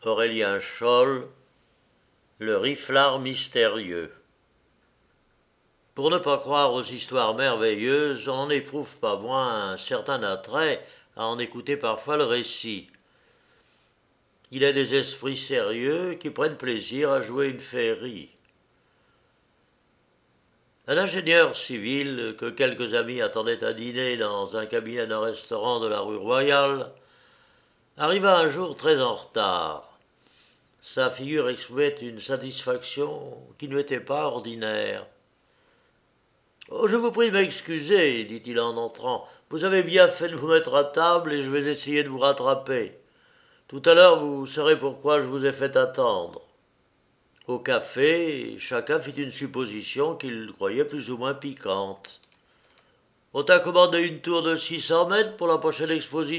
Aurélien Scholl, le riflard mystérieux. Pour ne pas croire aux histoires merveilleuses, on n'éprouve pas moins un certain attrait à en écouter parfois le récit. Il est des esprits sérieux qui prennent plaisir à jouer une féerie. Un ingénieur civil que quelques amis attendaient à dîner dans un cabinet d'un restaurant de la rue Royale arriva un jour très en retard. Sa figure exprimait une satisfaction qui ne lui était pas ordinaire. « Oh, je vous prie de m'excuser, dit-il en entrant. Vous avez bien fait de vous mettre à table et je vais essayer de vous rattraper. Tout à l'heure, vous saurez pourquoi je vous ai fait attendre. » Au café, chacun fit une supposition qu'il croyait plus ou moins piquante. « On t'a commandé une tour de 600 mètres pour la prochaine exposition ?»«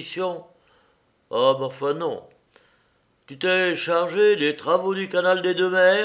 Oh, mais enfin non. »« Tu t'es chargé des travaux du canal des Deux Mers ?»«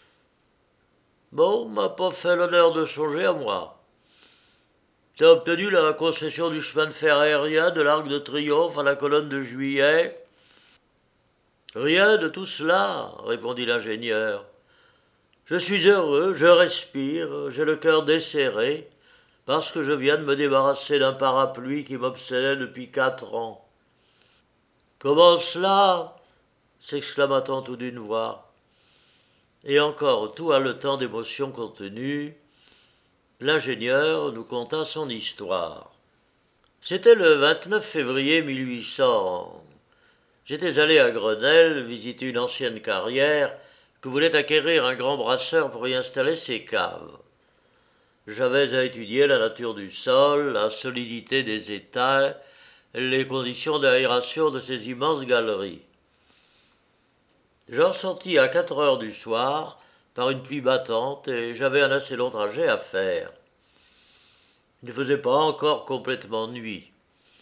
Bon, m'a pas fait l'honneur de songer à moi. »« T'as obtenu la concession du chemin de fer aérien de l'Arc de Triomphe à la colonne de Juillet ?» ?»« Rien de tout cela, répondit l'ingénieur. Je suis heureux, je respire, j'ai le cœur desserré, parce que je viens de me débarrasser d'un parapluie qui m'obsédait depuis 4 ans. Comment cela s'exclama-t-on tout d'une voix. Et encore tout haletant d'émotions contenues, l'ingénieur nous conta son histoire. C'était le 29 février 1800. J'étais allé à Grenelle visiter une ancienne carrière que voulait acquérir un grand brasseur pour y installer ses caves. J'avais à étudier la nature du sol, la solidité des étains, les conditions d'aération de ces immenses galeries. J'en sortis à 4 heures du soir par une pluie battante et j'avais un assez long trajet à faire. Il ne faisait pas encore complètement nuit.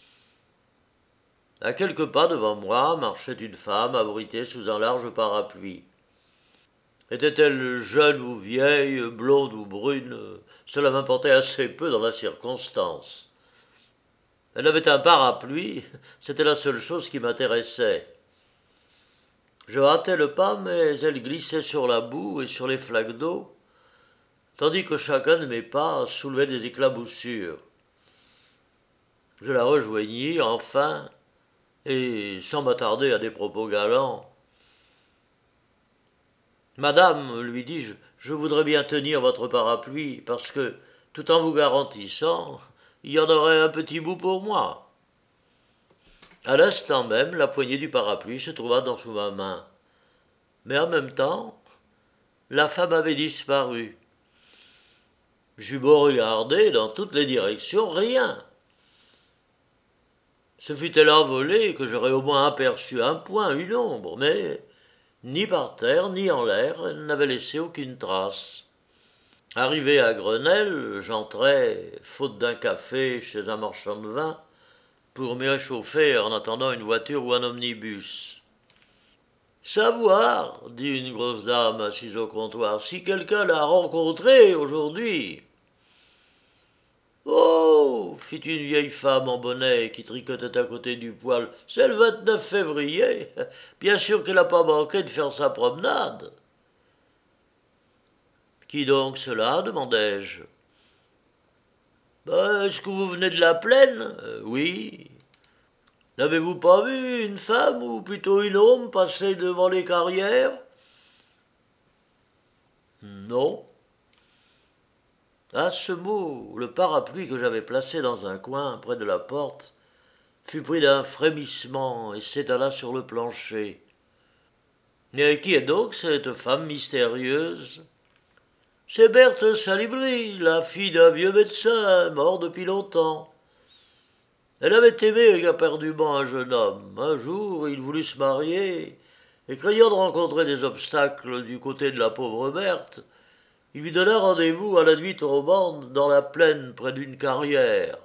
À quelques pas devant moi marchait une femme abritée sous un large parapluie. Était-elle jeune ou vieille, blonde ou brune, cela m'importait assez peu dans la circonstance. Elle avait un parapluie, c'était la seule chose qui m'intéressait. Je hâtai le pas, mais elle glissait sur la boue et sur les flaques d'eau, tandis que chacun de mes pas soulevait des éclaboussures. Je la rejoignis, enfin, et sans m'attarder à des propos galants. « Madame, lui dis-je, je voudrais bien tenir votre parapluie, parce que, tout en vous garantissant, il y en aurait un petit bout pour moi. » À l'instant même, la poignée du parapluie se trouva sous ma main. Mais en même temps, la femme avait disparu. J'eus beau regarder dans toutes les directions, rien. Se fût-elle envolée que j'aurais au moins aperçu un point, une ombre, mais ni par terre ni en l'air, elle n'avait laissé aucune trace. Arrivé à Grenelle, j'entrai, faute d'un café chez un marchand de vin, pour me réchauffer en attendant une voiture ou un omnibus. « Savoir, dit une grosse dame assise au comptoir, si quelqu'un l'a rencontré aujourd'hui. » « Oh, fit une vieille femme en bonnet qui tricotait à côté du poêle, c'est le 29 février. Bien sûr qu'elle n'a pas manqué de faire sa promenade. » « Qui donc cela ?» demandai-je. « Est-ce que vous venez de la plaine ?»« Oui. »« N'avez-vous pas vu une femme, ou plutôt une ombre, passer devant les carrières ?»« Non. » À ce mot, le parapluie que j'avais placé dans un coin près de la porte fut pris d'un frémissement et s'étala sur le plancher. « Et qui est donc cette femme mystérieuse ?»« C'est Berthe Salibri, la fille d'un vieux médecin, mort depuis longtemps. Elle avait aimé éperdument un jeune homme. Un jour, il voulut se marier, et craignant de rencontrer des obstacles du côté de la pauvre Berthe, il lui donna rendez-vous à la nuit tombante dans la plaine près d'une carrière.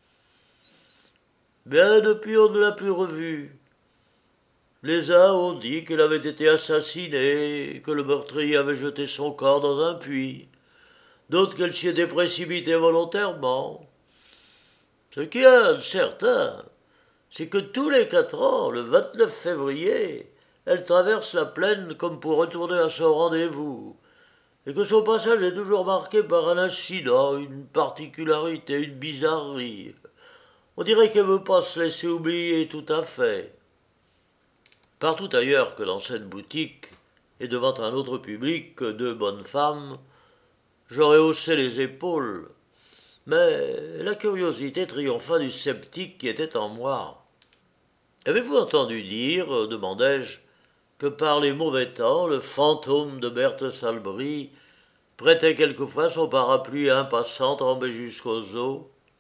Bien depuis, on ne l'a plus revue. Les uns ont dit qu'elle avait été assassinée, que le meurtrier avait jeté son corps dans un puits, d'autres qu'elle s'y était précipitée volontairement. Ce qui est certain, c'est que tous les 4 ans, le 29 février, elle traverse la plaine comme pour retourner à son rendez-vous, et que son passage est toujours marqué par un incident, une particularité, une bizarrerie. On dirait qu'elle veut pas se laisser oublier tout à fait. Partout ailleurs que dans cette boutique, et devant un autre public que deux bonnes femmes, j'aurais haussé les épaules, mais la curiosité triompha du sceptique qui était en moi. Avez-vous entendu dire, demandai-je, que par les mauvais temps, le fantôme de Berthe Salbris prêtait quelquefois son parapluie à un passant trempé jusqu'aux os?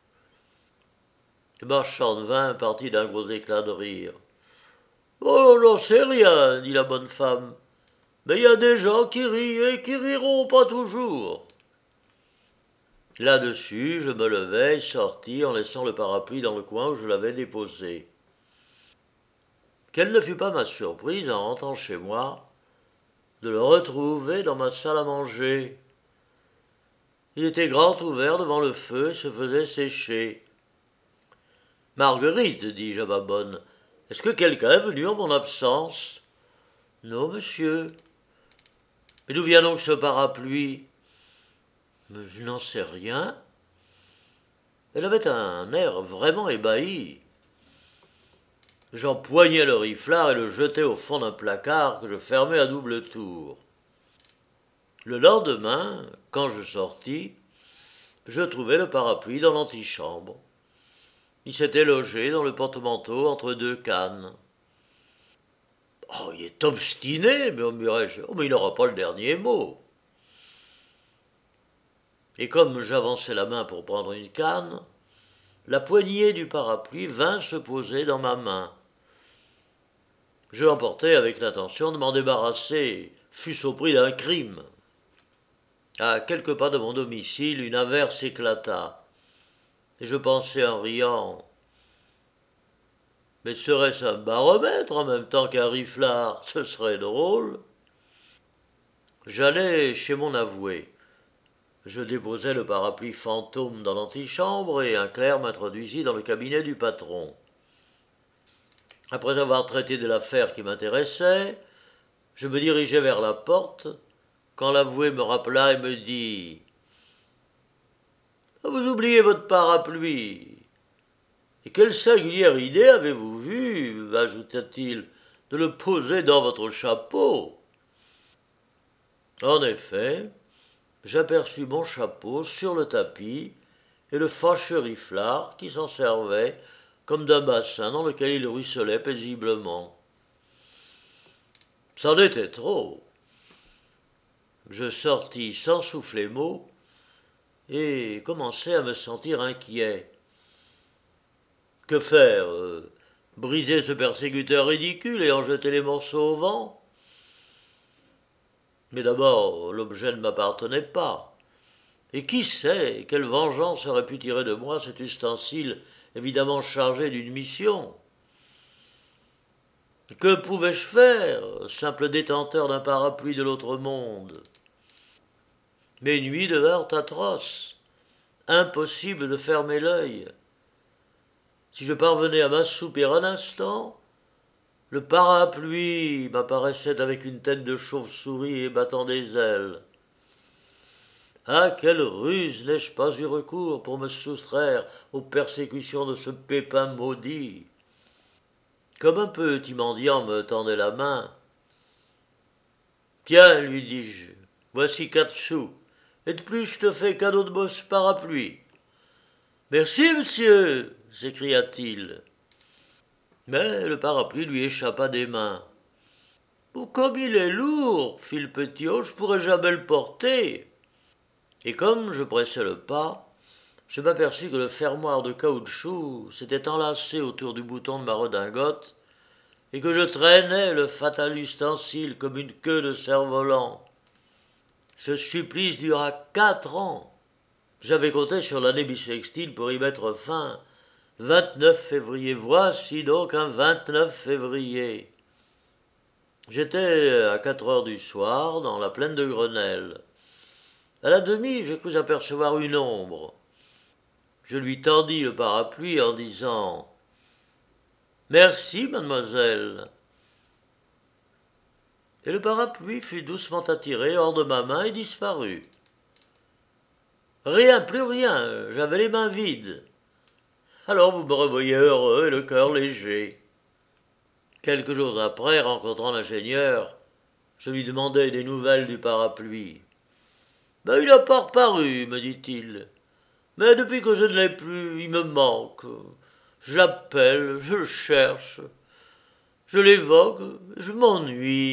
Le marchand de vin partit d'un gros éclat de rire. Oh, j'en sais rien, dit la bonne femme. Mais il y a des gens qui rient et qui riront pas toujours. Là-dessus, je me levai et sortis en laissant le parapluie dans le coin où je l'avais déposé. Quelle ne fut pas ma surprise en rentrant chez moi de le retrouver dans ma salle à manger. Il était grand ouvert devant le feu et se faisait sécher. Marguerite, dis-je à ma bonne, est-ce que quelqu'un est venu en mon absence? Non, monsieur. Mais d'où vient donc ce parapluie? Mais je n'en sais rien. Elle avait un air vraiment ébahi. J'empoignai le riflard et le jetai au fond d'un placard que je fermai à double tour. Le lendemain, quand je sortis, je trouvai le parapluie dans l'antichambre. Il s'était logé dans le porte-manteau entre deux cannes. Oh, il est obstiné, murmurai-je. Oh, mais il n'aura pas le dernier mot. Et comme j'avançai la main pour prendre une canne, la poignée du parapluie vint se poser dans ma main. Je l'emportai avec l'intention de m'en débarrasser, fût-ce au prix d'un crime. À quelques pas de mon domicile, une averse éclata, et je pensai en riant. Mais serait-ce un baromètre en même temps qu'un riflard? Ce serait drôle. J'allai chez mon avoué. Je déposai le parapluie fantôme dans l'antichambre et un clerc m'introduisit dans le cabinet du patron. Après avoir traité de l'affaire qui m'intéressait, je me dirigeai vers la porte quand l'avoué me rappela et me dit « Vous oubliez votre parapluie. Et quelle singulière idée avez-vous vue, ajouta-t-il, de le poser dans votre chapeau ?» En effet, j'aperçus mon chapeau sur le tapis et le fâcheux riflard qui s'en servait comme d'un bassin dans lequel il ruisselait paisiblement. C'en était trop. Je sortis sans souffler mot et commençai à me sentir inquiet. Que faire? Briser ce persécuteur ridicule et en jeter les morceaux au vent? Mais d'abord, l'objet ne m'appartenait pas. Et qui sait quelle vengeance aurait pu tirer de moi cet ustensile évidemment chargé d'une mission? Que pouvais-je faire, simple détenteur d'un parapluie de l'autre monde? Mes nuits devinrent atroces. Impossible de fermer l'œil. Si je parvenais à m'assoupir un instant, le parapluie m'apparaissait avec une tête de chauve-souris et battant des ailes. À quelle ruse n'ai-je pas eu recours pour me soustraire aux persécutions de ce pépin maudit? Comme un petit mendiant me tendait la main. « Tiens, lui dis-je, voici 4 sous, et de plus je te fais cadeau de mon parapluie. »« Merci, monsieur, s'écria-t-il. Mais le parapluie lui échappa des mains. Oh, comme il est lourd, fit le petit homme, je pourrais jamais le porter. Et comme je pressais le pas, je m'aperçus que le fermoir de caoutchouc s'était enlacé autour du bouton de ma redingote et que je traînais le fatal ustensile comme une queue de cerf-volant. Ce supplice dura 4 ans. J'avais compté sur l'année bissextile pour y mettre fin. 29 février, voici donc un 29 février. J'étais à 4 heures du soir dans la plaine de Grenelle. À la demi, j'ai cru apercevoir une ombre. Je lui tendis le parapluie en disant « Merci, mademoiselle ». et le parapluie fut doucement attiré hors de ma main et disparut. Rien, plus rien, j'avais les mains vides. Alors vous me revoyez heureux et le cœur léger. Quelques jours après, rencontrant l'ingénieur, je lui demandai des nouvelles du parapluie. « Il n'a pas reparu, me dit-il. Mais depuis que je ne l'ai plus, il me manque. Je l'appelle, je le cherche, je l'évoque, je m'ennuie. »